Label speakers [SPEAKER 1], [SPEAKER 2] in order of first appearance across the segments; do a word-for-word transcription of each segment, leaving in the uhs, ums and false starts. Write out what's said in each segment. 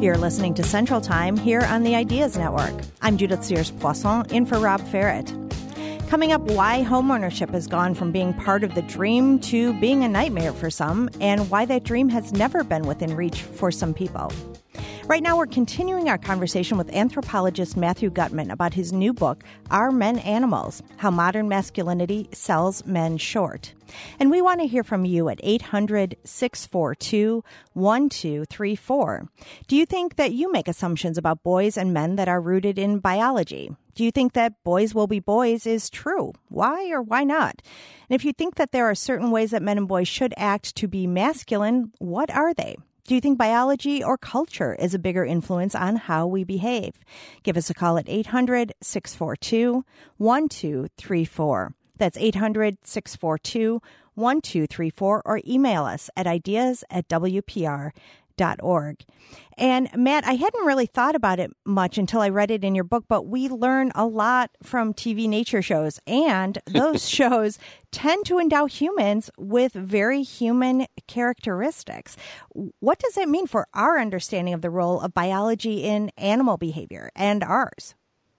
[SPEAKER 1] You're listening to Central Time here on the Ideas Network. I'm Judith Sears-Poisson, in for Rob Ferret. Coming up, why homeownership has gone from being part of the dream to being a nightmare for some, and why that dream has never been within reach for some people. Right now, we're continuing our conversation with anthropologist Matthew Gutman about his new book, Are Men Animals? How Modern Masculinity Sells Men Short. And we want to hear from you at eight hundred, six four two, one two three four. Do you think that you make assumptions about boys and men that are rooted in biology? Do you think that boys will be boys is true? Why or why not? And if you think that there are certain ways that men and boys should act to be masculine, what are they? Do you think biology or culture is a bigger influence on how we behave? Give us a call at eight hundred, six four two, one two three four. That's eight hundred, six four two, one two three four, or email us at ideas at w p r dot org. And Matt, I hadn't really thought about it much until I read it in your book, but we learn a lot from T V nature shows, and those shows tend to endow humans with very human characteristics. What does it mean for our understanding of the role of biology in animal behavior and ours?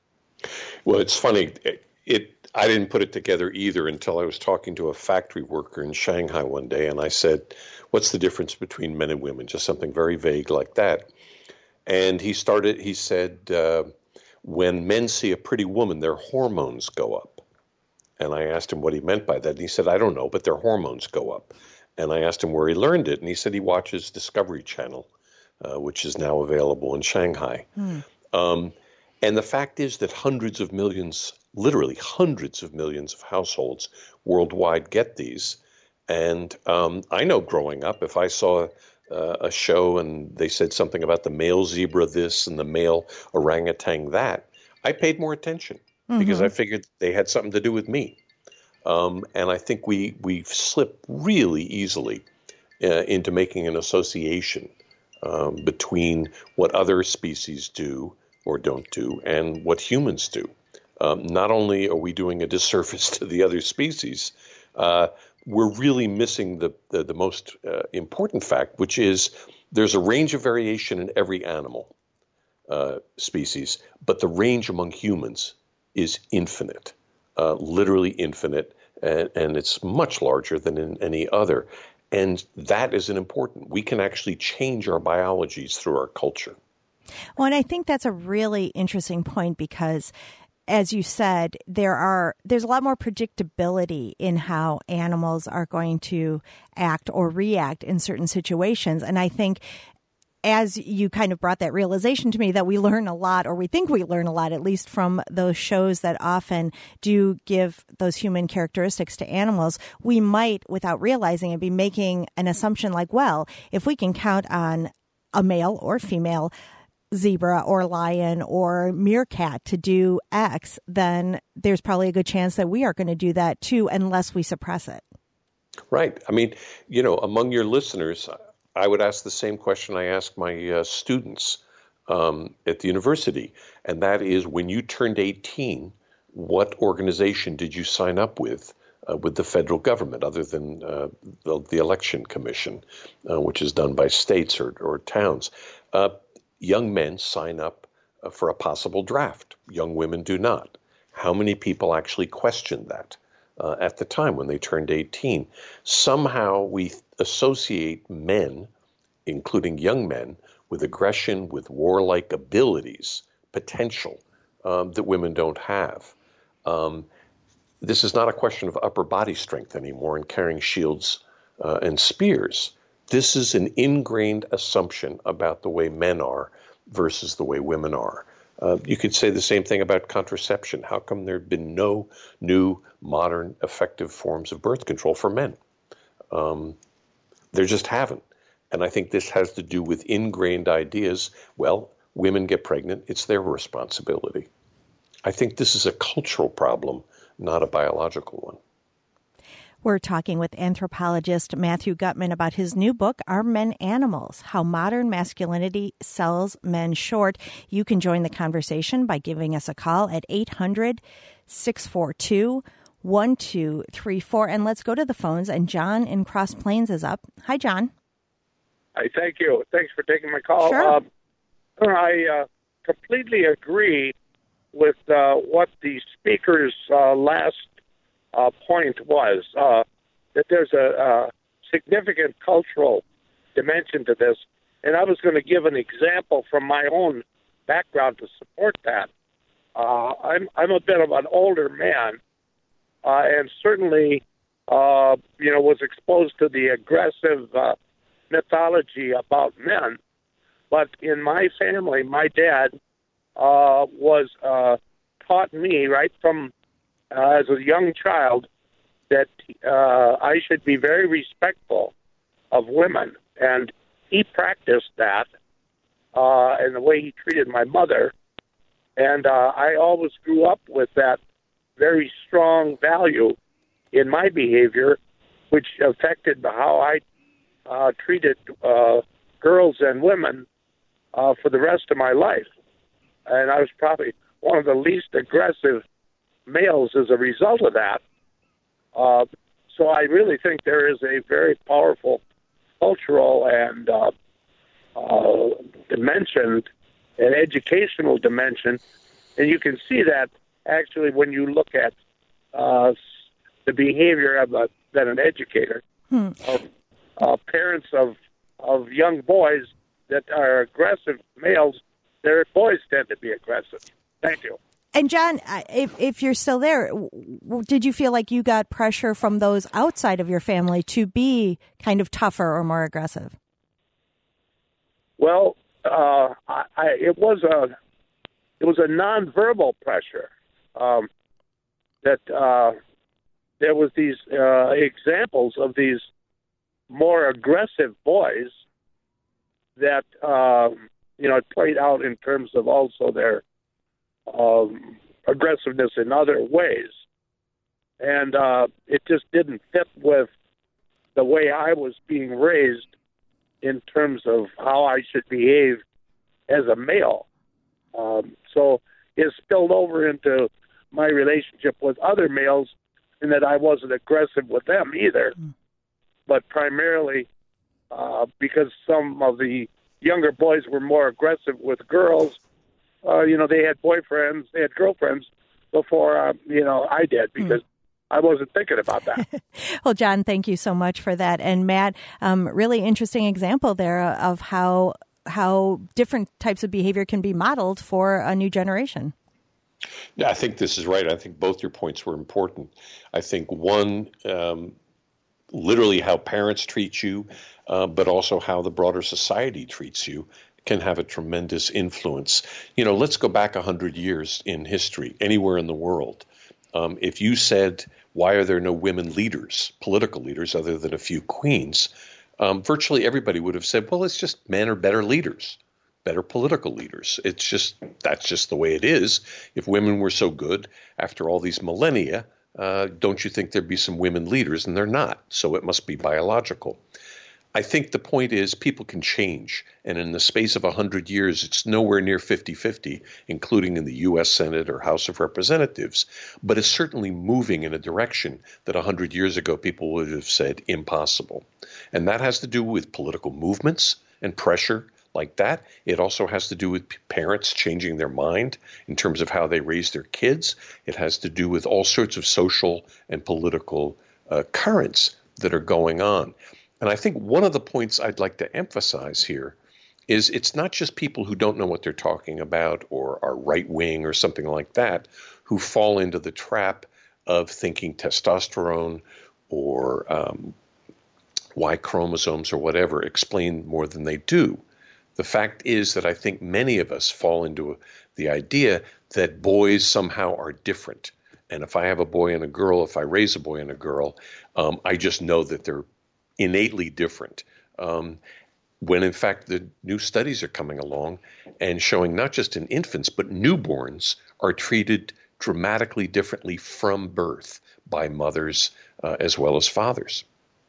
[SPEAKER 2] Well, it's funny. It, it I didn't put it together either until I was talking to a factory worker in Shanghai one day, and I said, what's the difference between men and women? Just something very vague like that. And he started, he said, uh, when men see a pretty woman, their hormones go up. And I asked him what he meant by that. And he said, I don't know, but their hormones go up. And I asked him where he learned it. And he said he watches Discovery Channel, uh, which is now available in Shanghai. Hmm. Um, and the fact is that hundreds of millions, literally hundreds of millions of households worldwide get these. And um, I know growing up, if I saw uh, a show and they said something about the male zebra this and the male orangutan that, I paid more attention mm-hmm. because I figured they had something to do with me. Um, and I think we, we slip really easily uh, into making an association um, between what other species do or don't do and what humans do. Um, not only are we doing a disservice to the other species, uh, we're really missing the, the, the most uh, important fact, which is there's a range of variation in every animal uh, species, but the range among humans is infinite, uh, literally infinite, and, and it's much larger than in any other. And that is an important. We can actually change our biologies through our culture.
[SPEAKER 1] Well, and I think that's a really interesting point because, as you said, there are there's a lot more predictability in how animals are going to act or react in certain situations. And I think as you kind of brought that realization to me that we learn a lot, or we think we learn a lot, at least from those shows that often do give those human characteristics to animals, we might, without realizing it, be making an assumption like, well, if we can count on a male or female zebra or lion or meerkat to do X, then there's probably a good chance that we are going to do that too, unless we suppress it.
[SPEAKER 2] Right. I mean, you know, among your listeners, I would ask the same question I ask my uh, students um, at the university, and that is, when you turned eighteen, what organization did you sign up with uh, with the federal government, other than uh, the, the election commission, uh, which is done by states or, or towns? Uh, Young men sign up uh, for a possible draft. Young women do not. How many people actually questioned that uh, at the time when they turned eighteen? Somehow we associate men, including young men, with aggression, with warlike abilities, potential um, that women don't have. Um, this is not a question of upper body strength anymore and carrying shields uh, and spears. This is an ingrained assumption about the way men are versus the way women are. Uh, you could say the same thing about contraception. How come there have been no new, modern, effective forms of birth control for men? Um, there just haven't. And I think this has to do with ingrained ideas. Well, women get pregnant, it's their responsibility. I think this is a cultural problem, not a biological one.
[SPEAKER 1] We're talking with anthropologist Matthew Gutman about his new book, Are Men Animals? How Modern Masculinity Sells Men Short. You can join the conversation by giving us a call at eight hundred, six four two, one two three four. And let's go to the phones. And John in Cross Plains is up. Hi, John.
[SPEAKER 3] Hi, thank you. Thanks for taking my call.
[SPEAKER 1] Sure.
[SPEAKER 3] Um, I uh, completely agree with uh, what the speaker's uh, last uh, point was, uh, that there's a, a significant cultural dimension to this. And I was going to give an example from my own background to support that. Uh, I'm, I'm a bit of an older man, uh, and certainly, uh, you know, was exposed to the aggressive uh, mythology about men. But in my family, my dad uh, was uh, taught me right from uh, as a young child that uh, I should be very respectful of women, and he practiced that uh, in the way he treated my mother, and uh, I always grew up with that very strong value in my behavior, which affected how I uh, treated uh, girls and women uh, for the rest of my life. And I was probably one of the least aggressive males as a result of that. Uh, so I really think there is a very powerful cultural and uh, uh, dimension, an educational dimension. And you can see that actually when you look at uh, the behavior of a, that an educator, hmm. of uh, parents of of young boys that are aggressive males, their boys tend to be aggressive. Thank you.
[SPEAKER 1] And John, if if you're still there, did you feel like you got pressure from those outside of your family to be kind of tougher or more aggressive?
[SPEAKER 3] Well, uh, I, I, it was a it was a nonverbal pressure. Um, that uh, there was these uh, examples of these more aggressive boys that uh, you know it played out in terms of also their um, aggressiveness in other ways, and uh, it just didn't fit with the way I was being raised in terms of how I should behave as a male. Um, so it spilled over into my relationship with other males, in that I wasn't aggressive with them either, mm. but primarily uh, because some of the younger boys were more aggressive with girls. Uh, you know, they had boyfriends, they had girlfriends before, uh, you know, I did, because mm. I wasn't thinking about that.
[SPEAKER 1] Well, John, thank you so much for that. And Matt, um, really interesting example there of how how different types of behavior can be modeled for a new generation.
[SPEAKER 2] Yeah, I think this is right. I think both your points were important. I think one, um, literally how parents treat you, uh, but also how the broader society treats you can have a tremendous influence. You know, let's go back one hundred years in history, anywhere in the world. Um, if you said, why are there no women leaders, political leaders, other than a few queens, um, virtually everybody would have said, well, it's just men are better leaders, better political leaders. It's just, that's just the way it is. If women were so good after all these millennia, uh, don't you think there'd be some women leaders? And they're not. So it must be biological. I think the point is people can change. And in the space of one hundred years, it's nowhere near fifty-fifty, including in the U S Senate or House of Representatives. But it's certainly moving in a direction that one hundred years ago people would have said impossible. And that has to do with political movements and pressure like that. It also has to do with parents changing their mind in terms of how they raise their kids. It has to do with all sorts of social and political uh, currents that are going on. And I think one of the points I'd like to emphasize here is it's not just people who don't know what they're talking about or are right-wing or something like that who fall into the trap of thinking testosterone or um, Y chromosomes or whatever explain more than they do. The fact is that I think many of us fall into the idea that boys somehow are different. And if I have a boy and a girl, if I raise a boy and a girl, um, I just know that they're innately different, um, when in fact the new studies are coming along and showing not just in infants, but newborns are treated dramatically differently from birth by mothers uh, as well as fathers.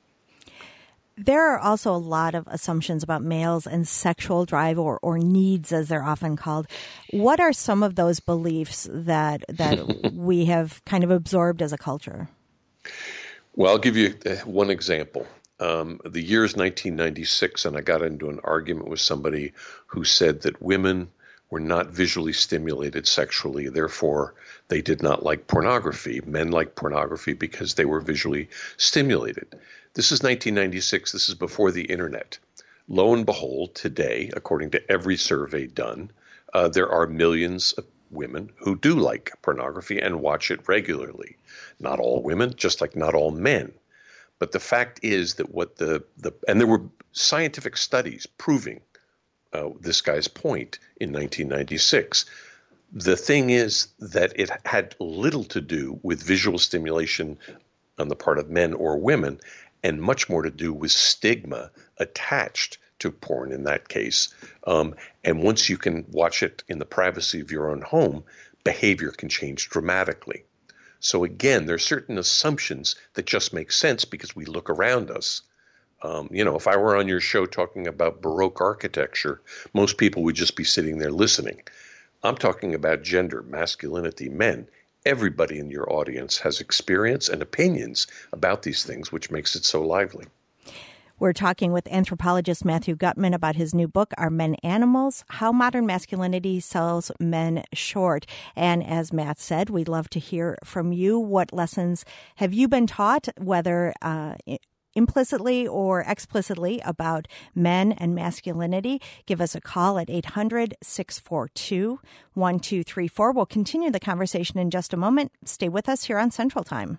[SPEAKER 1] There are also a lot of assumptions about males and sexual drive, or, or needs, as they're often called. What are some of those beliefs that that we have kind of absorbed as a culture?
[SPEAKER 2] Well, I'll give you one example. Um, the year is nineteen ninety-six, and I got into an argument with somebody who said that women were not visually stimulated sexually, therefore they did not like pornography. Men like pornography because they were visually stimulated. This is nineteen ninety-six. This is before the internet. Lo and behold, today, according to every survey done, uh, there are millions of women who do like pornography and watch it regularly. Not all women, just like not all men. But the fact is that what the, the and there were scientific studies proving uh, this guy's point in nineteen ninety-six. The thing is that it had little to do with visual stimulation on the part of men or women, and much more to do with stigma attached to porn in that case. Um, and once you can watch it in the privacy of your own home, behavior can change dramatically. So again, there are certain assumptions that just make sense because we look around us. Um, you know, if I were on your show talking about Baroque architecture, most people would just be sitting there listening. I'm talking about gender, masculinity, men. Everybody in your audience has experience and opinions about these things, which makes it so lively.
[SPEAKER 1] We're talking with anthropologist Matthew Gutman about his new book, Are Men Animals? How Modern Masculinity Sells Men Short. And as Matt said, we'd love to hear from you. What lessons have you been taught, whether uh, implicitly or explicitly, about men and masculinity? Give us a call at eight hundred, six four two, one two three four. We'll continue the conversation in just a moment. Stay with us here on Central Time.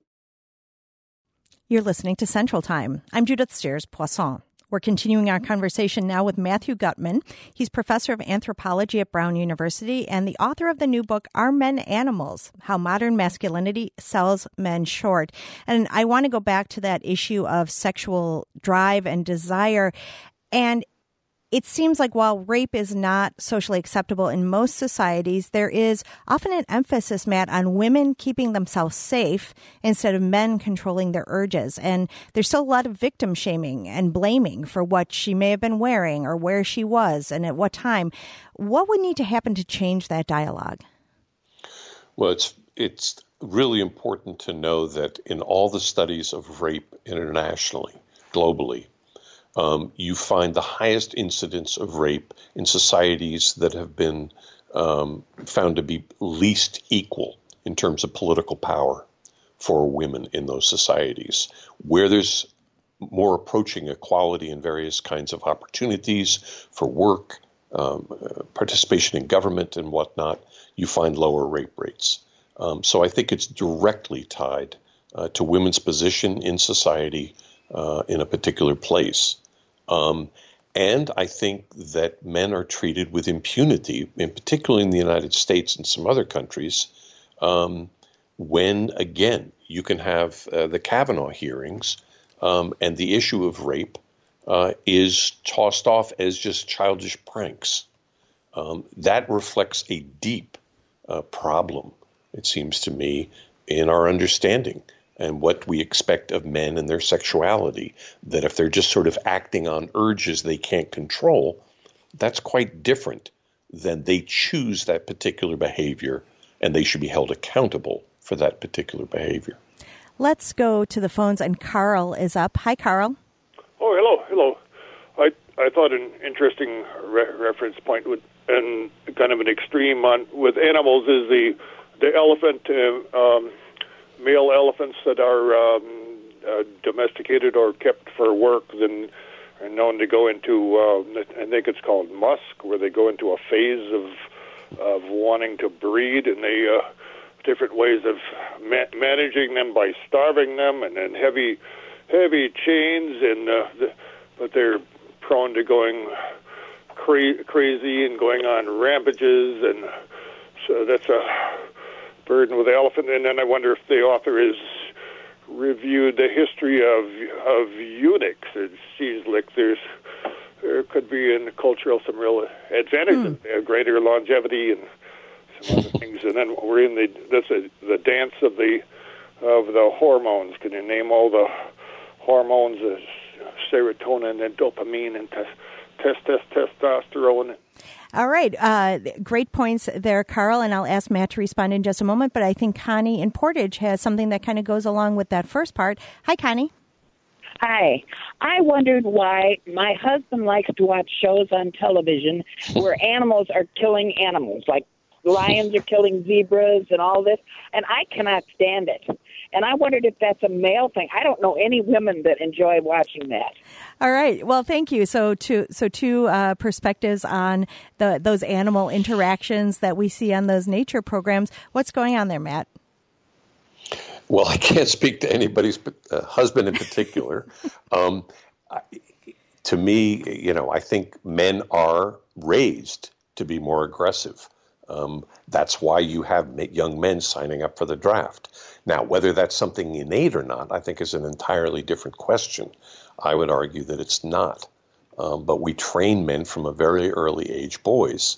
[SPEAKER 1] You're listening to Central Time. I'm Judith Steers-Poisson. We're continuing our conversation now with Matthew Gutman. He's professor of anthropology at Brown University and the author of the new book, Are Men Animals? How Modern Masculinity Sells Men Short. And I want to go back to that issue of sexual drive and desire. And it seems like while rape is not socially acceptable in most societies, there is often an emphasis, Matt, on women keeping themselves safe instead of men controlling their urges. And there's still a lot of victim shaming and blaming for what she may have been wearing or where she was and at what time. What would need to happen to change that dialogue?
[SPEAKER 2] Well, it's it's really important to know that in all the studies of rape internationally, globally, Um, you find the highest incidence of rape in societies that have been um, found to be least equal in terms of political power for women in those societies. Where there's more approaching equality in various kinds of opportunities for work, um, participation in government and whatnot, you find lower rape rates. Um, so I think it's directly tied uh, to women's position in society uh, in a particular place. Um, and I think that men are treated with impunity, in particular in the United States and some other countries, um, when, again, you can have uh, the Kavanaugh hearings um, and the issue of rape uh, is tossed off as just childish pranks. Um, that reflects a deep uh, problem, it seems to me, in our understanding and what we expect of men and their sexuality, that if they're just sort of acting on urges they can't control, that's quite different than they choose that particular behavior, and they should be held accountable for that particular behavior.
[SPEAKER 1] Let's go to the phones, and Carl is up. Hi, Carl.
[SPEAKER 4] Oh, hello, hello. I I thought an interesting re- reference point with, and kind of an extreme on with animals is the the elephant, uh, um, male elephants that are um, uh, domesticated or kept for work and are known to go into, uh, I think it's called musk, where they go into a phase of of wanting to breed, and they uh, different ways of ma- managing them by starving them, and then heavy heavy chains, and uh, the, but they're prone to going cra- crazy and going on rampages, and so that's a burden with the elephant. And then I wonder if the author has reviewed the history of of eunuchs. It seems like there's there could be in the cultural some real advantages. Mm. They have greater longevity and some other things. And then we're in the that's a, the dance of the of the hormones. Can you name all the hormones? Uh, serotonin and dopamine and tes- test, test, testosterone.
[SPEAKER 1] All right. Uh, great points there, Carl, and I'll ask Matt to respond in just a moment, but I think Connie in Portage has something that kind of goes along with that first part. Hi, Connie.
[SPEAKER 5] Hi. I wondered why my husband likes to watch shows on television where animals are killing animals, like lions are killing zebras and all this, and I cannot stand it. And I wondered if that's a male thing. I don't know any women that enjoy watching that.
[SPEAKER 1] All right. Well, thank you. So, two so two uh, perspectives on the those animal interactions that we see on those nature programs. What's going on there, Matt?
[SPEAKER 2] Well, I can't speak to anybody's uh, husband in particular. um, I, to me, you know, I think men are raised to be more aggressive. Um, that's why you have young men signing up for the draft. Now, whether that's something innate or not, I think is an entirely different question. I would argue that it's not. Um, but we train men from a very early age, boys,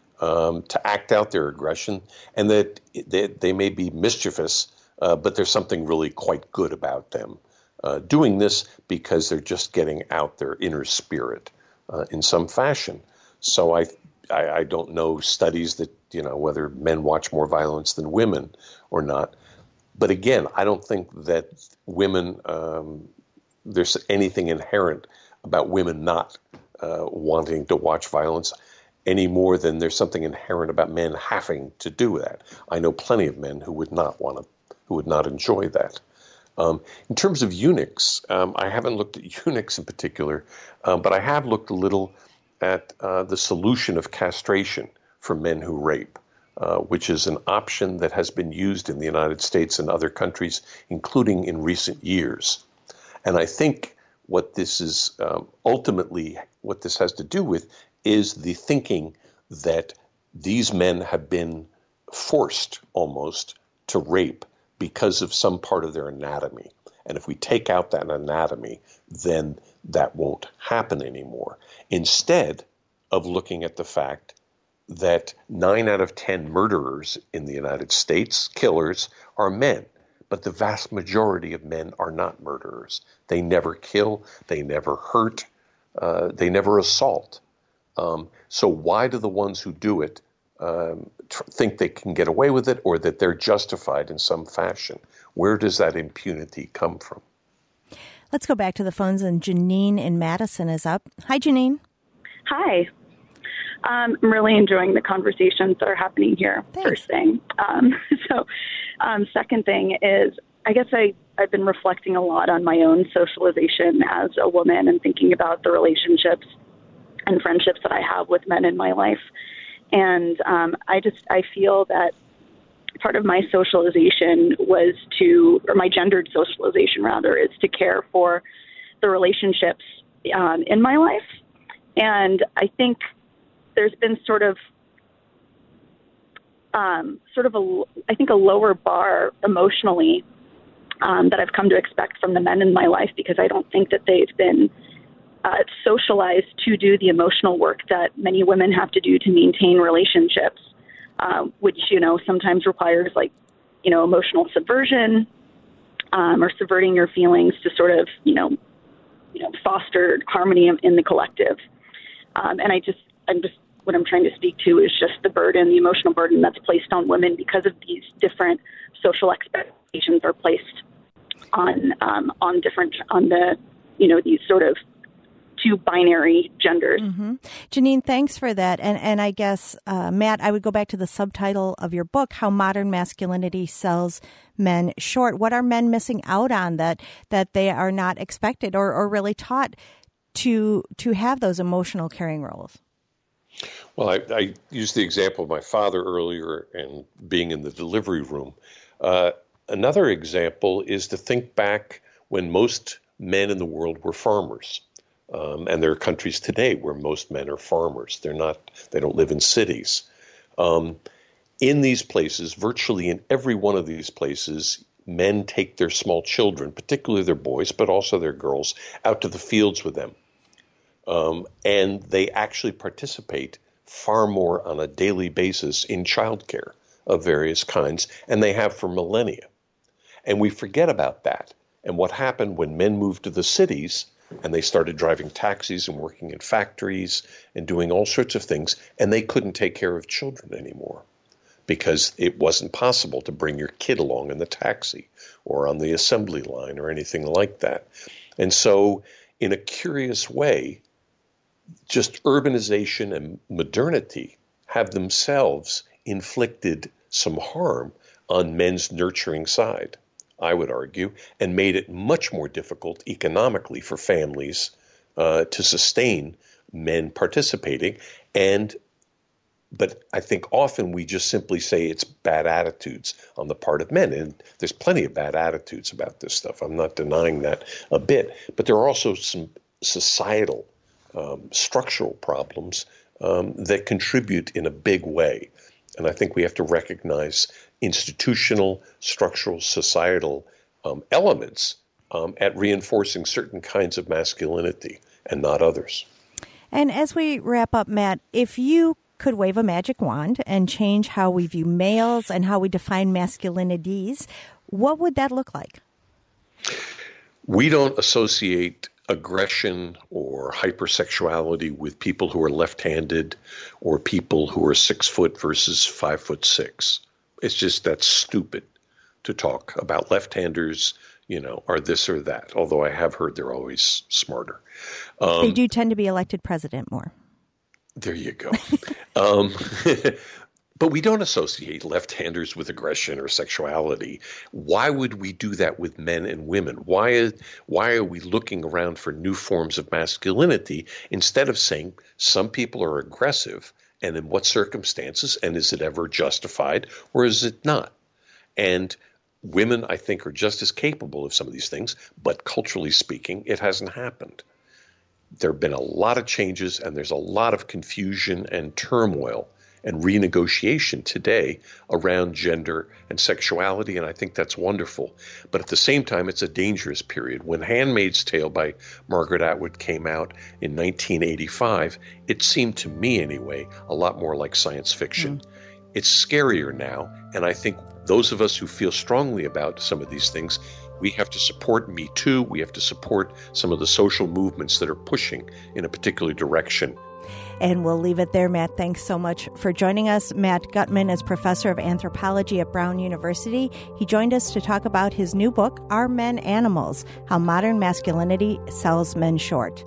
[SPEAKER 2] um, to act out their aggression, and that they, they may be mischievous, uh, but there's something really quite good about them uh, doing this because they're just getting out their inner spirit uh, in some fashion. So I, I, I don't know studies that, you know, whether men watch more violence than women or not. But again, I don't think that women, um, there's anything inherent about women not uh, wanting to watch violence any more than there's something inherent about men having to do that. I know plenty of men who would not want to, who would not enjoy that. Um, in terms of eunuchs, um, I haven't looked at eunuchs in particular, um, but I have looked a little at uh, the solution of castration for men who rape, uh, which is an option that has been used in the United States and other countries, including in recent years. And I think what this is um, ultimately, what this has to do with is the thinking that these men have been forced almost to rape because of some part of their anatomy. And if we take out that anatomy, then that won't happen anymore. Instead of looking at the fact that nine out of ten murderers in the United States, killers, are men. But the vast majority of men are not murderers. They never kill. They never hurt. Uh, they never assault. Um, so why do the ones who do it um, tr- think they can get away with it or that they're justified in some fashion? Where does that impunity come from?
[SPEAKER 1] Let's go back to the phones, and Janine in Madison is up. Hi, Janine.
[SPEAKER 6] Hi. Um, I'm really enjoying the conversations that are happening here,
[SPEAKER 1] Thanks.
[SPEAKER 6] First thing. Um, so um, second thing is, I guess I, I've been reflecting a lot on my own socialization as a woman and thinking about the relationships and friendships that I have with men in my life. And um, I just, I feel that part of my socialization was to, or my gendered socialization rather, is to care for the relationships um, in my life. And I think there's been sort of, um, sort of a, I think a lower bar emotionally um, that I've come to expect from the men in my life, because I don't think that they've been uh, socialized to do the emotional work that many women have to do to maintain relationships, uh, which, you know, sometimes requires like, you know, emotional subversion um, or subverting your feelings to sort of, you know, you know, foster harmony in the collective. Um, and I just, I'm just, what I'm trying to speak to is just the burden, the emotional burden that's placed on women because of these different social expectations are placed on, um, on different, on the, you know, these sort of two binary genders.
[SPEAKER 1] Mm-hmm. Janine, thanks for that. And and I guess, uh, Matt, I would go back to the subtitle of your book, How Modern Masculinity Sells Men Short. What are men missing out on that that they are not expected or, or really taught to to have those emotional caring roles?
[SPEAKER 2] Well, I, I used the example of my father earlier and being in the delivery room. Uh, another example is to think back when most men in the world were farmers. Um, and there are countries today where most men are farmers. They're not, they don't live in cities. Um, in these places, virtually in every one of these places, men take their small children, particularly their boys, but also their girls, out to the fields with them. Um, and they actually participate far more on a daily basis in childcare of various kinds, and they have for millennia. And we forget about that. And what happened when men moved to the cities and they started driving taxis and working in factories and doing all sorts of things, and they couldn't take care of children anymore because it wasn't possible to bring your kid along in the taxi or on the assembly line or anything like that. And so, in a curious way, just urbanization and modernity have themselves inflicted some harm on men's nurturing side, I would argue, and made it much more difficult economically for families uh, to sustain men participating. And but I think often we just simply say it's bad attitudes on the part of men. And there's plenty of bad attitudes about this stuff. I'm not denying that a bit. But there are also some societal, um, structural problems um, that contribute in a big way. And I think we have to recognize institutional, structural, societal um, elements um, at reinforcing certain kinds of masculinity and not others.
[SPEAKER 1] And as we wrap up, Matt, if you could wave a magic wand and change how we view males and how we define masculinities, what would that look like?
[SPEAKER 2] We don't associate aggression or hypersexuality with people who are left-handed or people who are six foot versus five foot six. It's just that's stupid to talk about left-handers, you know, are this or that, although I have heard they're always smarter. Um,
[SPEAKER 1] they do tend to be elected president more.
[SPEAKER 2] There you go. um, but we don't associate left-handers with aggression or sexuality. Why would we do that with men and women? Why is, why are we looking around for new forms of masculinity instead of saying some people are aggressive and in what circumstances, and is it ever justified or is it not? And women, I think, are just as capable of some of these things, but culturally speaking, it hasn't happened. There have been a lot of changes, and there's a lot of confusion and turmoil and renegotiation today around gender and sexuality, and I think that's wonderful. But at the same time, it's a dangerous period. When Handmaid's Tale by Margaret Atwood came out in nineteen eighty-five, it seemed to me anyway a lot more like science fiction. Mm. It's scarier now, and I think those of us who feel strongly about some of these things, we have to support Me Too. We have to support some of the social movements that are pushing in a particular direction.
[SPEAKER 1] And we'll leave it there, Matt. Thanks so much for joining us. Matt Gutman is professor of anthropology at Brown University. He joined us to talk about his new book, Are Men Animals? How Modern Masculinity Sells Men Short.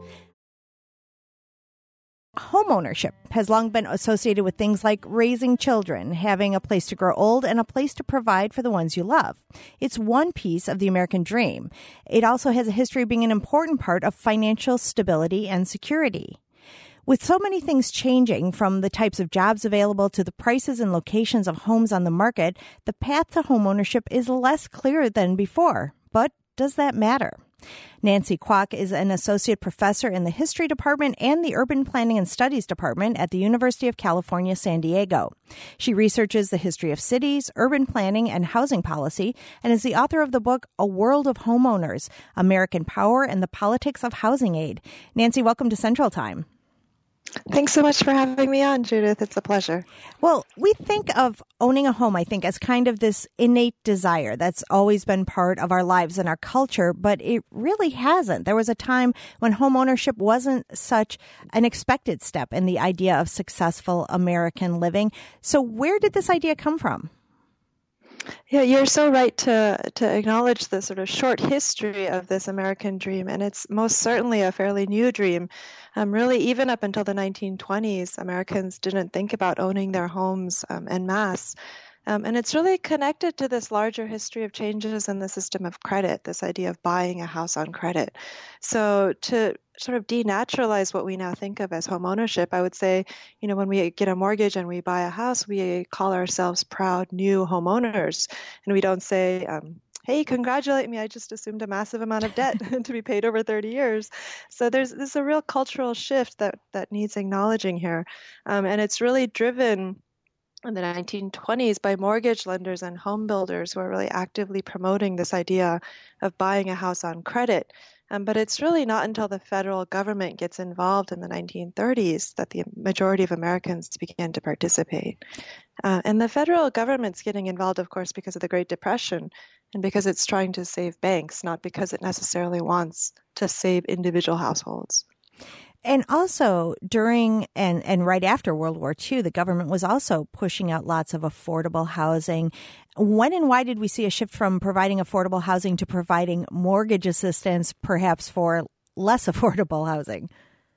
[SPEAKER 1] Homeownership has long been associated with things like raising children, having a place to grow old, and a place to provide for the ones you love. It's one piece of the American dream. It also has a history of being an important part of financial stability and security. With so many things changing, from the types of jobs available to the prices and locations of homes on the market, the path to homeownership is less clear than before. But does that matter? Nancy Kwok is an associate professor in the History Department and the Urban Planning and Studies Department at the University of California, San Diego. She researches the history of cities, urban planning, and housing policy, and is the author of the book A World of Homeowners, American Power and the Politics of Housing Aid. Nancy, welcome to Central Time.
[SPEAKER 7] Thanks so much for having me on, Judith. It's a pleasure.
[SPEAKER 1] Well, we think of owning a home, I think, as kind of this innate desire that's always been part of our lives and our culture, but it really hasn't. There was a time when home ownership wasn't such an expected step in the idea of successful American living. So where did this idea come from?
[SPEAKER 7] Yeah, you're so right to to acknowledge the sort of short history of this American dream, and it's most certainly a fairly new dream. Um, really, even up until the nineteen twenties, Americans didn't think about owning their homes um, en masse. Um, and it's really connected to this larger history of changes in the system of credit, this idea of buying a house on credit. So to sort of denaturalize what we now think of as home ownership, I would say, you know, when we get a mortgage and we buy a house, we call ourselves proud new homeowners. And we don't say, um, hey, congratulate me, I just assumed a massive amount of debt to be paid over thirty years. So there's, there's a real cultural shift that, that needs acknowledging here. Um, and it's really driven in the nineteen twenties by mortgage lenders and home builders who are really actively promoting this idea of buying a house on credit. Um, but it's really not until the federal government gets involved in the nineteen thirties that the majority of Americans begin to participate. Uh, and the federal government's getting involved, of course, because of the Great Depression and because it's trying to save banks, not because it necessarily wants to save individual households.
[SPEAKER 1] And also during and, and right after World War Two, the government was also pushing out lots of affordable housing. When and why did we see a shift from providing affordable housing to providing mortgage assistance, perhaps for less affordable housing?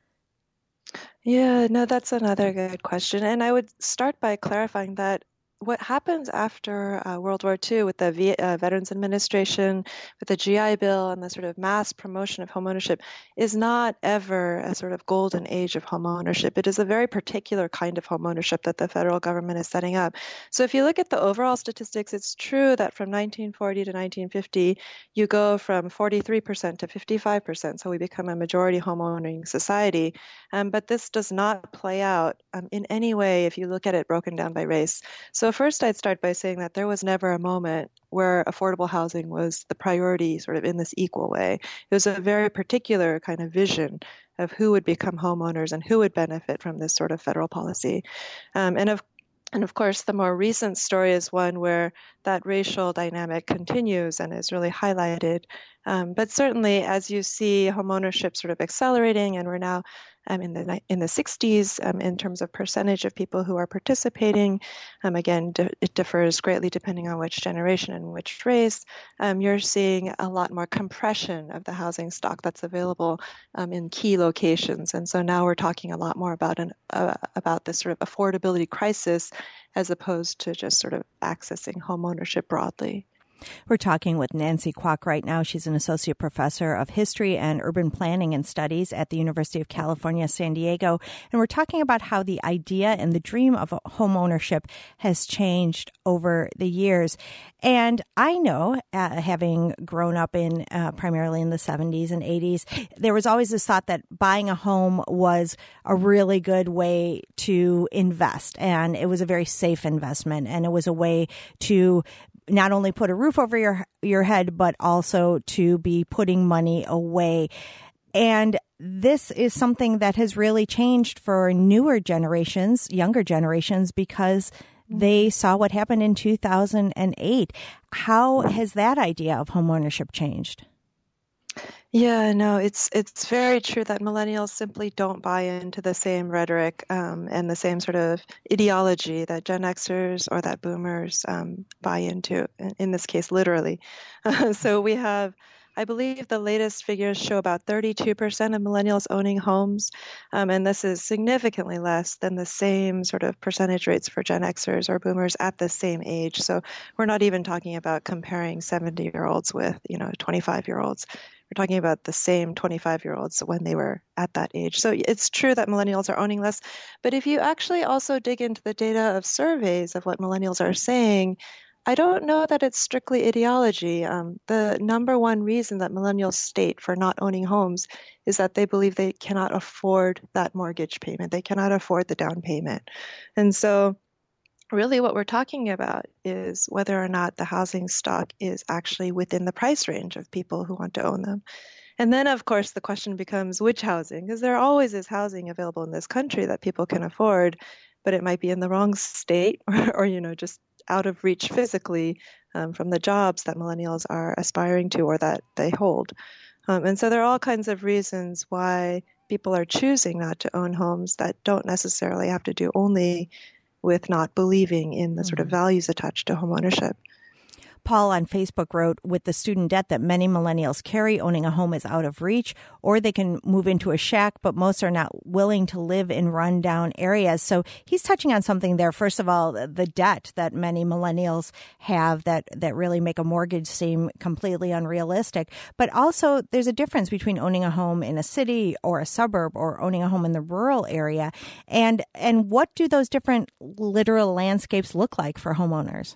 [SPEAKER 7] Yeah, no, that's another good question. And I would start by clarifying that what happens after uh, World War Two with the v- uh, Veterans Administration, with the G I Bill and the sort of mass promotion of homeownership is not ever a sort of golden age of homeownership. It is a very particular kind of homeownership that the federal government is setting up. So if you look at the overall statistics, it's true that from nineteen forty to nineteen fifty, you go from forty-three percent to fifty-five percent. So we become a majority homeowning society. Um, but this does not play out um, in any way if you look at it broken down by race. So first, I'd start by saying that there was never a moment where affordable housing was the priority sort of in this equal way. It was a very particular kind of vision of who would become homeowners and who would benefit from this sort of federal policy. Um, and of And of course, the more recent story is one where that racial dynamic continues and is really highlighted. Um, but certainly, as you see homeownership sort of accelerating, and we're now um, in the in the sixties um, in terms of percentage of people who are participating. Um, again, d- it differs greatly depending on which generation and which race. Um, you're seeing a lot more compression of the housing stock that's available um, in key locations, and so now we're talking a lot more about an uh, about this sort of affordability crisis, as opposed to just sort of accessing home ownership broadly.
[SPEAKER 1] We're talking with Nancy Kwok right now. She's an associate professor of history and urban planning and studies at the University of California, San Diego. And we're talking about how the idea and the dream of home ownership has changed over the years. And I know, uh, having grown up in uh, primarily in the seventies and eighties, there was always this thought that buying a home was a really good way to invest. And it was a very safe investment. And it was a way to not only put a roof over your your head, but also to be putting money away. And this is something that has really changed for newer generations, younger generations, because they saw what happened in two thousand eight. How has that idea of homeownership changed?
[SPEAKER 7] Yeah, no, it's it's very true that millennials simply don't buy into the same rhetoric um, and the same sort of ideology that Gen Xers or that boomers um, buy into, in, in this case, literally. Uh, so we have, I believe the latest figures show about thirty-two percent of millennials owning homes, um, and this is significantly less than the same sort of percentage rates for Gen Xers or boomers at the same age. So we're not even talking about comparing seventy-year-olds with, you know, twenty-five-year-olds. We're talking about the same twenty-five-year-olds when they were at that age. So it's true that millennials are owning less. But if you actually also dig into the data of surveys of what millennials are saying, I don't know that it's strictly ideology. Um, the number one reason that millennials state for not owning homes is that they believe they cannot afford that mortgage payment. They cannot afford the down payment. And so really what we're talking about is whether or not the housing stock is actually within the price range of people who want to own them. And then, of course, the question becomes which housing, because there always is housing available in this country that people can afford, but it might be in the wrong state or, or you know, just out of reach physically um, from the jobs that millennials are aspiring to or that they hold. Um, and so there are all kinds of reasons why people are choosing not to own homes that don't necessarily have to do only with not believing in the sort of values attached to homeownership.
[SPEAKER 1] Paul on Facebook wrote, with the student debt that many millennials carry, owning a home is out of reach, or they can move into a shack, but most are not willing to live in rundown areas. So he's touching on something there. First of all, the debt that many millennials have that, that really make a mortgage seem completely unrealistic. But also there's a difference between owning a home in a city or a suburb or owning a home in the rural area. And, and what do those different literal landscapes look like for homeowners?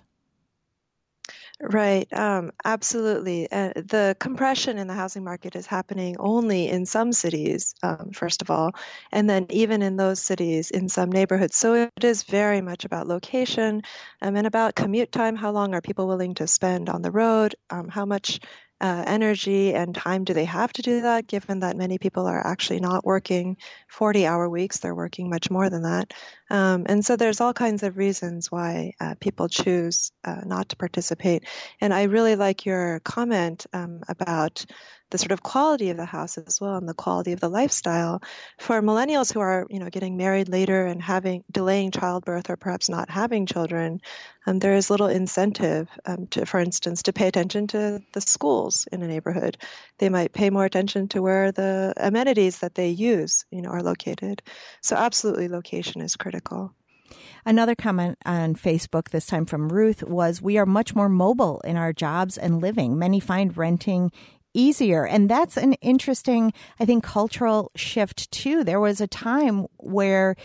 [SPEAKER 7] Right. Um, absolutely. Uh, the compression in the housing market is happening only in some cities, um, first of all, and then even in those cities in some neighborhoods. So it is very much about location um, and about commute time. How long are people willing to spend on the road? Um, how much uh, energy and time do they have to do that, given that many people are actually not working forty-hour weeks? They're working much more than that. Um, and so there's all kinds of reasons why uh, people choose uh, not to participate. And I really like your comment um, about the sort of quality of the house as well, and the quality of the lifestyle. For millennials who are, you know, getting married later and having delaying childbirth or perhaps not having children, um, there is little incentive um, to, for instance, to pay attention to the schools in a neighborhood. They might pay more attention to where the amenities that they use, you know, are located. So absolutely, location is critical.
[SPEAKER 1] Another comment on Facebook, this time from Ruth, was, "We are much more mobile in our jobs and living. Many find renting easier." And that's an interesting, I think, cultural shift too. There was a time where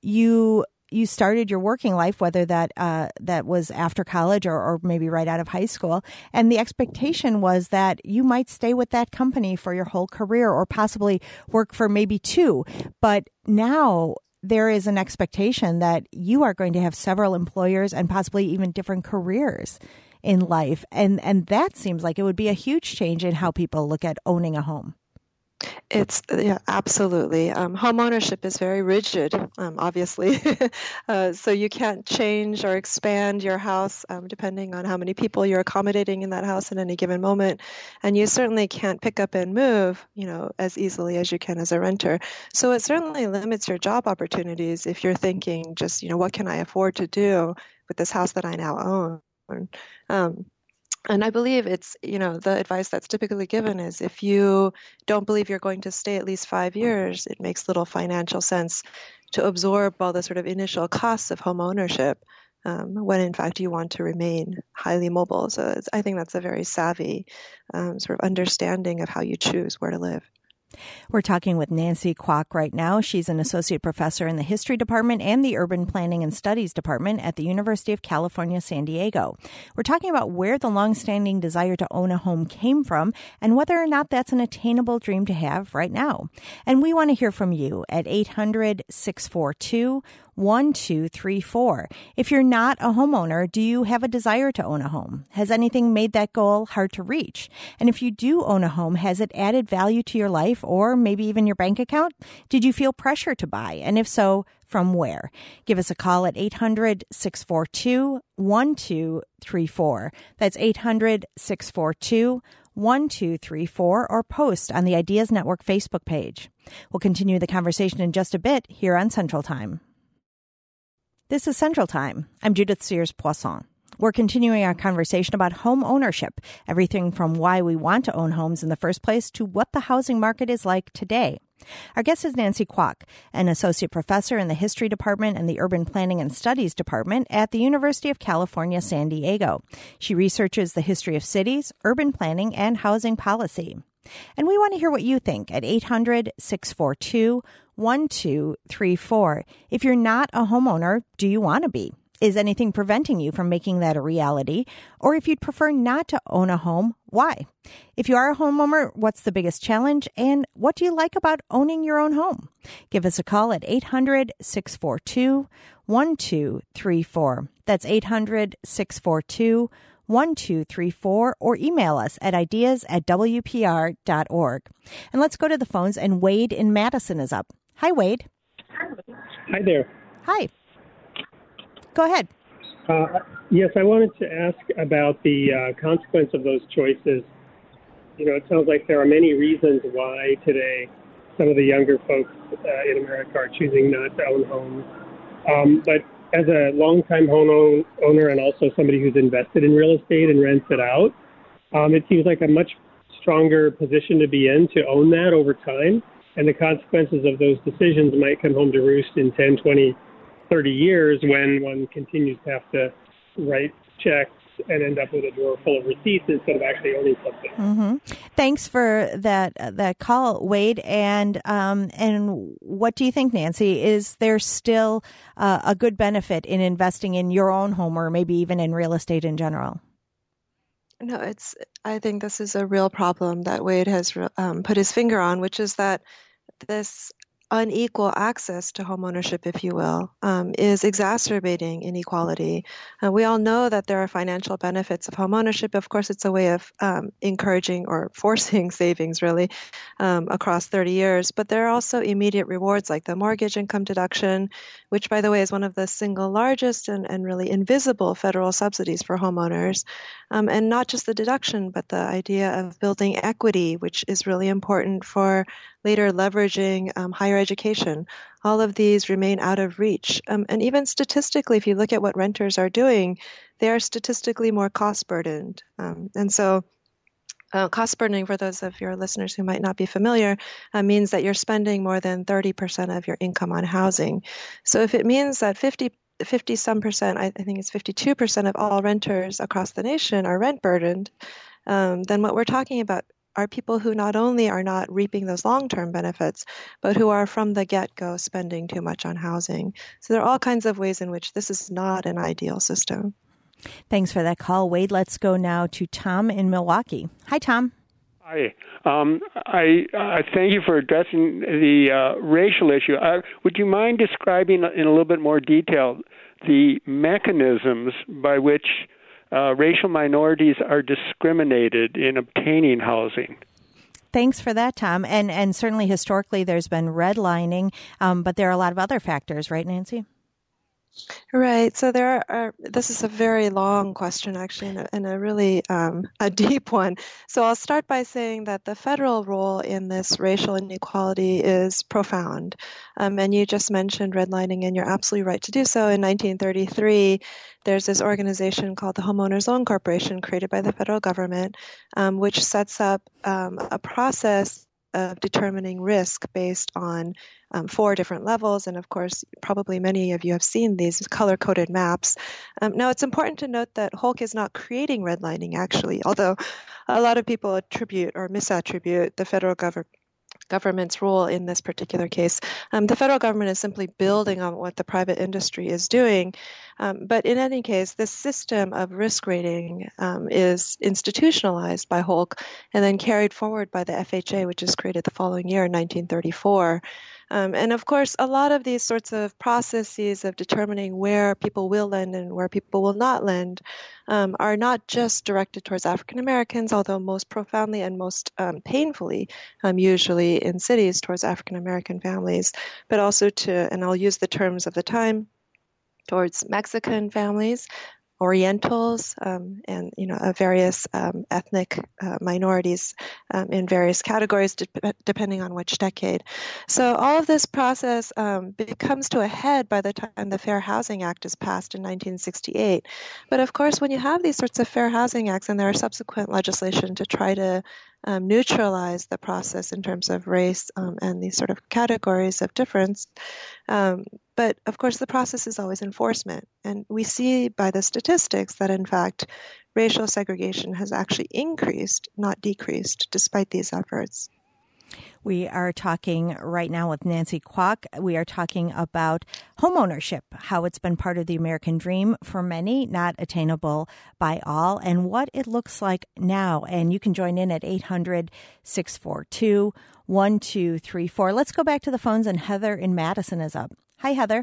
[SPEAKER 1] you you started your working life, whether that uh, that was after college or, or maybe right out of high school, and the expectation was that you might stay with that company for your whole career, or possibly work for maybe two. But now there is an expectation that you are going to have several employers and possibly even different careers in life. And and that seems like it would be a huge change in how people look at owning a home.
[SPEAKER 7] It's yeah, absolutely. Um, home ownership is very rigid, um, obviously. uh, so you can't change or expand your house um, depending on how many people you're accommodating in that house at any given moment. And you certainly can't pick up and move, you know, as easily as you can as a renter. So it certainly limits your job opportunities if you're thinking just, you know, what can I afford to do with this house that I now own? Um, And I believe it's, you know, the advice that's typically given is if you don't believe you're going to stay at least five years, it makes little financial sense to absorb all the sort of initial costs of home ownership um, when, in fact, you want to remain highly mobile. So it's, I think that's a very savvy um, sort of understanding of how you choose where to live.
[SPEAKER 1] We're talking with Nancy Kwok right now. She's an associate professor in the History Department and the Urban Planning and Studies Department at the University of California, San Diego. We're talking about where the longstanding desire to own a home came from and whether or not that's an attainable dream to have right now. And we want to hear from you at eight hundred, six four two, one two three four. If you're not a homeowner, do you have a desire to own a home? Has anything made that goal hard to reach? And if you do own a home, has it added value to your life or maybe even your bank account? Did you feel pressure to buy? And if so, from where? Give us a call at eight hundred, six four two, one two three four. That's eight hundred, six four two, one two three four, or post on the Ideas Network Facebook page. We'll continue the conversation in just a bit here on Central Time. This is Central Time. I'm Judith Sears-Poisson. We're continuing our conversation about home ownership, everything from why we want to own homes in the first place to what the housing market is like today. Our guest is Nancy Kwok, an associate professor in the History Department and the Urban Planning and Studies Department at the University of California, San Diego. She researches the history of cities, urban planning, and housing policy. And we want to hear what you think at eight hundred, six four two, one two three four. If you're not a homeowner, do you want to be? Is anything preventing you from making that a reality? Or if you'd prefer not to own a home, why? If you are a homeowner, what's the biggest challenge? And what do you like about owning your own home? Give us a call at eight hundred, six four two, one two three four. That's eight hundred, six four two, one two three four, or email us at ideas at w p r dot org. And let's go to the phones, and Wade in Madison is up. Hi, Wade.
[SPEAKER 8] Hi there.
[SPEAKER 1] Hi. Go ahead.
[SPEAKER 8] Uh, yes, I wanted to ask about the uh, consequence of those choices. You know, it sounds like there are many reasons why today some of the younger folks uh, in America are choosing not to own homes. Um, but as a longtime home owner and also somebody who's invested in real estate and rents it out, um, it seems like a much stronger position to be in to own that over time. And the consequences of those decisions might come home to roost in ten, twenty, thirty years when one continues to have to write checks and end up with a drawer full of receipts instead of actually owning something.
[SPEAKER 1] Mm-hmm. Thanks for that uh, that call, Wade. And um, and what do you think, Nancy? Is there still uh, a good benefit in investing in your own home, or maybe even in real estate in general?
[SPEAKER 7] No, it's. I think this is a real problem that Wade has um, put his finger on, which is that this unequal access to homeownership, if you will, um, is exacerbating inequality. Uh, we all know that there are financial benefits of homeownership. Of course, it's a way of um, encouraging or forcing savings, really, um, across thirty years. But there are also immediate rewards like the mortgage income deduction, which, by the way, is one of the single largest and, and really invisible federal subsidies for homeowners. Um, and not just the deduction, but the idea of building equity, which is really important for later leveraging um, higher education. All of these remain out of reach. Um, and even statistically, if you look at what renters are doing, they are statistically more cost burdened. Um, and so uh, cost burdening, for those of your listeners who might not be familiar, uh, means that you're spending more than thirty percent of your income on housing. So if it means that fifty fifty some percent, I think it's fifty-two percent of all renters across the nation are rent burdened, um, then what we're talking about are people who not only are not reaping those long-term benefits, but who are from the get-go spending too much on housing. So there are all kinds of ways in which this is not an ideal system.
[SPEAKER 1] Thanks for that call, Wade. Let's go now to Tom in Milwaukee. Hi, Tom.
[SPEAKER 9] Hi. Um, I, I thank you for addressing the uh, racial issue. Uh, would you mind describing in a little bit more detail the mechanisms by which Uh, racial minorities are discriminated in obtaining housing?
[SPEAKER 1] Thanks for that, Tom. And and certainly historically there's been redlining, um, but there are a lot of other factors, right, Nancy?
[SPEAKER 7] Right. So there are, this is a very long question, actually, and a, and a really um, a deep one. So I'll start by saying that the federal role in this racial inequality is profound. Um, and you just mentioned redlining, and you're absolutely right to do so. In nineteen thirty-three, there's this organization called the Homeowners Loan Corporation, created by the federal government, um, which sets up um, a process of determining risk based on um, four different levels. And of course, probably many of you have seen these color-coded maps. Um, now, it's important to note that Holk is not creating redlining, actually, although a lot of people attribute or misattribute the federal government government's role in this particular case. Um, the federal government is simply building on what the private industry is doing. Um, but in any case, this system of risk rating um, is institutionalized by Holk and then carried forward by the F H A, which was created the following year in nineteen thirty-four. Um, and of course, a lot of these sorts of processes of determining where people will lend and where people will not lend um, are not just directed towards African Americans, although most profoundly and most um, painfully, um, usually in cities, towards African American families, but also to, and I'll use the terms of the time, towards Mexican families, Orientals, um, and you know uh, various um, ethnic uh, minorities um, in various categories, de- depending on which decade. So all of this process um, comes to a head by the time the Fair Housing Act is passed in nineteen sixty-eight. But of course, when you have these sorts of Fair Housing Acts, and there are subsequent legislation to try to um, neutralize the process in terms of race um, and these sort of categories of difference. Um, But of course, the process is always enforcement. And we see by the statistics that, in fact, racial segregation has actually increased, not decreased, despite these efforts.
[SPEAKER 1] We are talking right now with Nancy Kwok. We are talking about homeownership, how it's been part of the American dream for many, not attainable by all, and what it looks like now. And you can join in at eight hundred, six four two, one two three four. Let's go back to the phones, and Heather in Madison is up. Hi, Heather.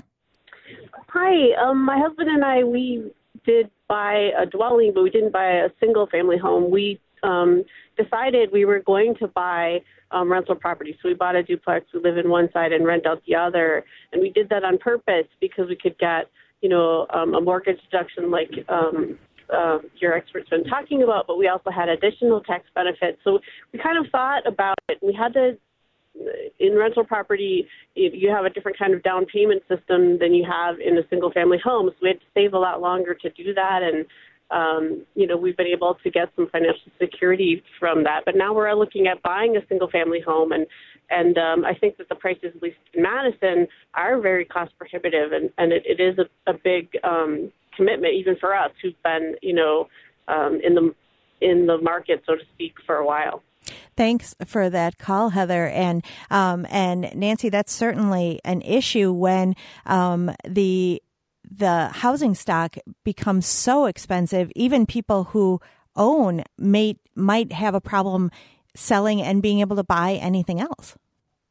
[SPEAKER 10] Hi. Um, my husband and I, we did buy a dwelling, but we didn't buy a single-family home. We um, decided we were going to buy um, rental property. So we bought a duplex. We live in one side and rent out the other. And we did that on purpose because we could get, you know, um, a mortgage deduction like um, uh, your expert's been talking about, but we also had additional tax benefits. So we kind of thought about it. We had to in rental property, you have a different kind of down payment system than you have in a single-family home. So we had to save a lot longer to do that, and um, you know we've been able to get some financial security from that. But now we're looking at buying a single-family home, and and um, I think that the prices, at least in Madison, are very cost-prohibitive, and and it, it is a, a big um, commitment even for us who've been you know um, in the in the market, so to speak, for a while.
[SPEAKER 1] Thanks for that call, Heather. And um, and Nancy, that's certainly an issue when um, the the housing stock becomes so expensive. Even people who own may might have a problem selling and being able to buy anything else.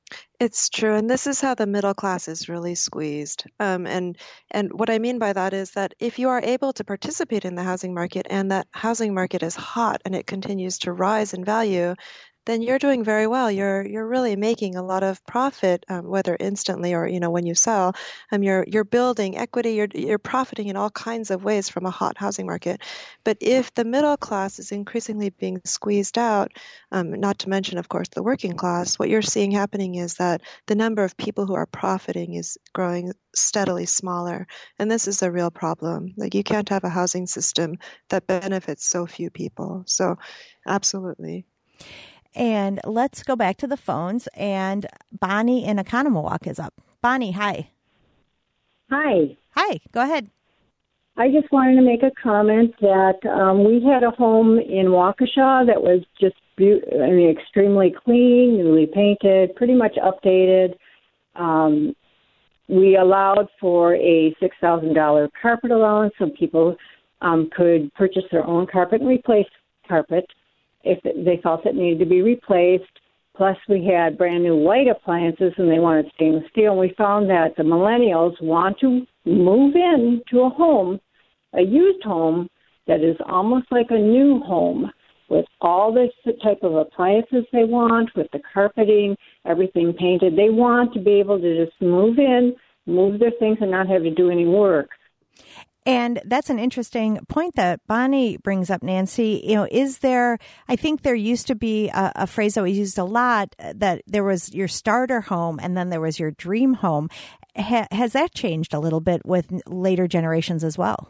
[SPEAKER 7] It's true, and this is how the middle class is really squeezed. Um, and and what I mean by that is that if you are able to participate in the housing market, and that housing market is hot and it continues to rise in value, then you're doing very well. You're you're really making a lot of profit, um, whether instantly or you know when you sell. Um, you're you're building equity. You're you're profiting in all kinds of ways from a hot housing market. But if the middle class is increasingly being squeezed out, um, not to mention, of course, the working class, what you're seeing happening is that the number of people who are profiting is growing steadily smaller, and this is a real problem. Like you can't have a housing system that benefits so few people. So, absolutely.
[SPEAKER 1] And let's go back to the phones. And Bonnie in Oconomowoc is up. Bonnie, hi.
[SPEAKER 11] Hi.
[SPEAKER 1] Hi, go ahead.
[SPEAKER 11] I just wanted to make a comment that um, we had a home in Waukesha that was just, be- I mean, extremely clean, newly painted, pretty much updated. Um, we allowed for a six thousand dollars carpet allowance so people um, could purchase their own carpet and replace carpet if they felt it needed to be replaced. Plus, we had brand new white appliances, and they wanted stainless steel. And we found that the millennials want to move in to a home, a used home, that is almost like a new home with all this type of appliances they want, with the carpeting, everything painted. They want to be able to just move in, move their things, and not have to do any work.
[SPEAKER 1] And that's an interesting point that Bonnie brings up, Nancy. You know, is there, I think there used to be a, a phrase that we used a lot, that there was your starter home and then there was your dream home. Ha, has that changed a little bit with later generations as well?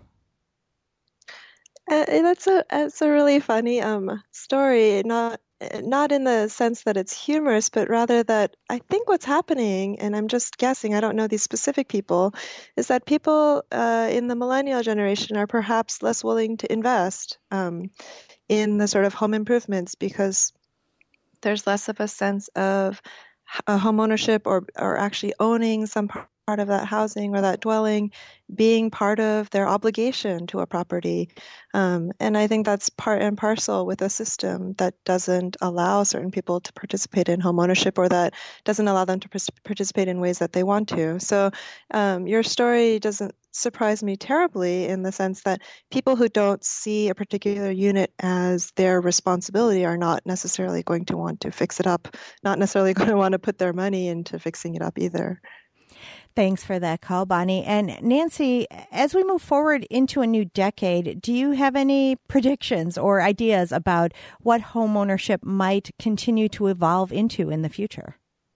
[SPEAKER 7] Uh, that's a that's a really funny um story. Not not in the sense that it's humorous, but rather that I think what's happening, and I'm just guessing, I don't know these specific people, is that people uh, in the millennial generation are perhaps less willing to invest um, in the sort of home improvements because there's less of a sense of uh, home ownership or or actually owning some part of that housing or that dwelling being part of their obligation to a property. Um, and I think that's part and parcel with a system that doesn't allow certain people to participate in home ownership or that doesn't allow them to participate in ways that they want to. So um, your story doesn't surprise me terribly in the sense that people who don't see a particular unit as their responsibility are not necessarily going to want to fix it up, not necessarily going to want to put their money into fixing it up either.
[SPEAKER 1] Thanks for that call, Bonnie. And Nancy, as we move forward into a new decade, do you have any predictions or ideas about what homeownership might continue to evolve into in the future?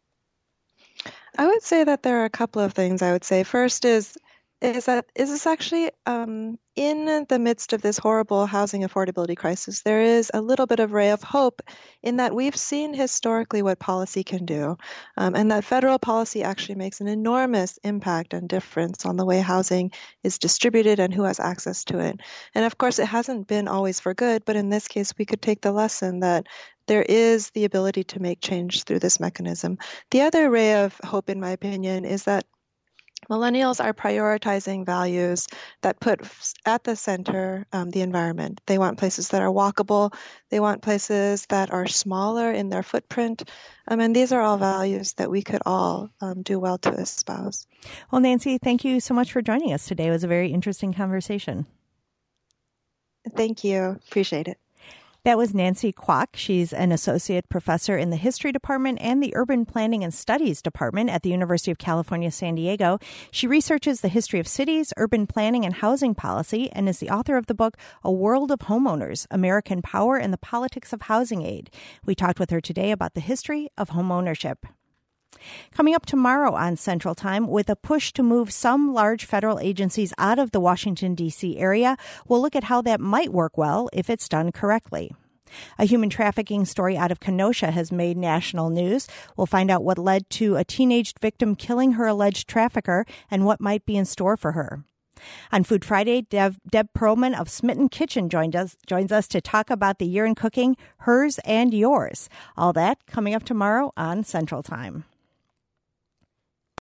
[SPEAKER 7] I would say that there are a couple of things I would say. First is is that is this actually um, in the midst of this horrible housing affordability crisis, there is a little bit of ray of hope in that we've seen historically what policy can do, um, and that federal policy actually makes an enormous impact and difference on the way housing is distributed and who has access to it. And of course, it hasn't been always for good, but in this case, we could take the lesson that there is the ability to make change through this mechanism. The other ray of hope, in my opinion, is that millennials are prioritizing values that put at the center um, the environment. They want places that are walkable. They want places that are smaller in their footprint. Um, and these are all values that we could all um, do well to espouse.
[SPEAKER 1] Well, Nancy, thank you so much for joining us today. It was a very interesting conversation.
[SPEAKER 7] Thank you. Appreciate it.
[SPEAKER 1] That was Nancy Kwok. She's an associate professor in the History Department and the Urban Planning and Studies Department at the University of California, San Diego. She researches the history of cities, urban planning, and housing policy, and is the author of the book, A World of Homeowners, American Power and the Politics of Housing Aid. We talked with her today about the history of homeownership. Coming up tomorrow on Central Time, with a push to move some large federal agencies out of the Washington, D C area, we'll look at how that might work well if it's done correctly. A human trafficking story out of Kenosha has made national news. We'll find out what led to a teenage victim killing her alleged trafficker and what might be in store for her. On Food Friday, Deb, Deb Perlman of Smitten Kitchen joined us, joins us to talk about the year in cooking, hers and yours. All that coming up tomorrow on Central Time.